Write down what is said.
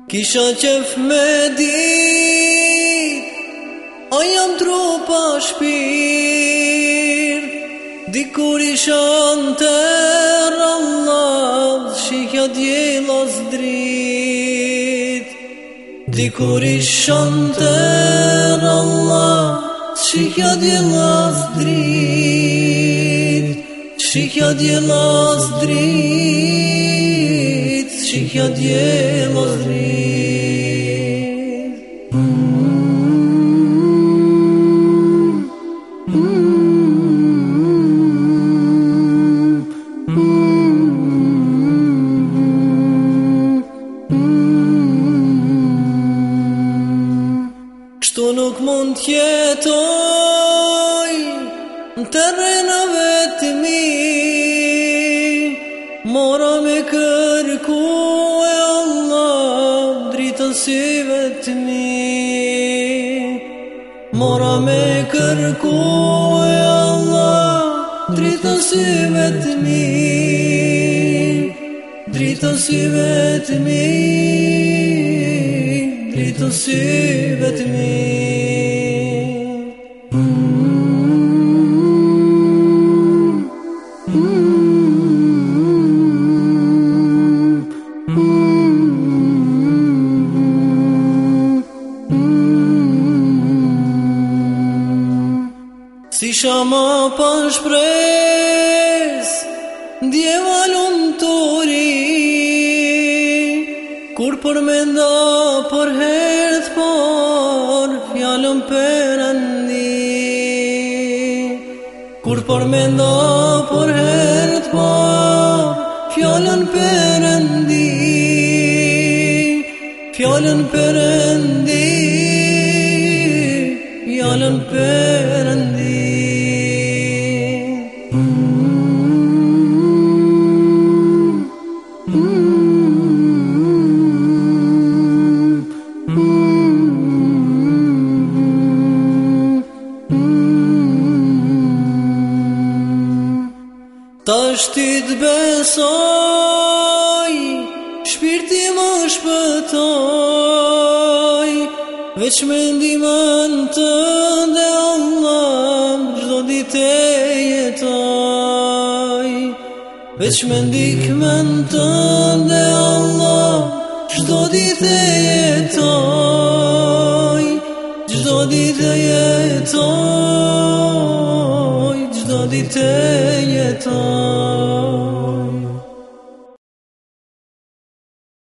Kisha qef me dit, a jam trupa shpirt. Dikur isha në terë, Allah shikja djela s'drit. Dikur isha në terë, Allah shikja djela s'drit. Shikja djela s'drit, shikja djela s'drit. Kështu nuk mund t'jetoj në terrenave të mi, mora me kërku e Allah drita syve të mi. Mora me kërku e Allah drita syve të mi. Drita syve të mi, drita syve të mi. Si shama pa shpres, ndjeva lumë turi, kur përmenda për herë t'par, fjallën Perëndi. Kur përmenda për herë t'par, fjallën Perëndi. Fjallën Perëndi, fjallën Perëndi. Tash ti t'besoj, shpirti më shpëtoj, veç me ndihmën tënde Allah çdo ditë jetoj. Veç me ndihmën tënde Allah çdo ditë jetoj. Çdo ditë jetoj, çdo ditë jetoj.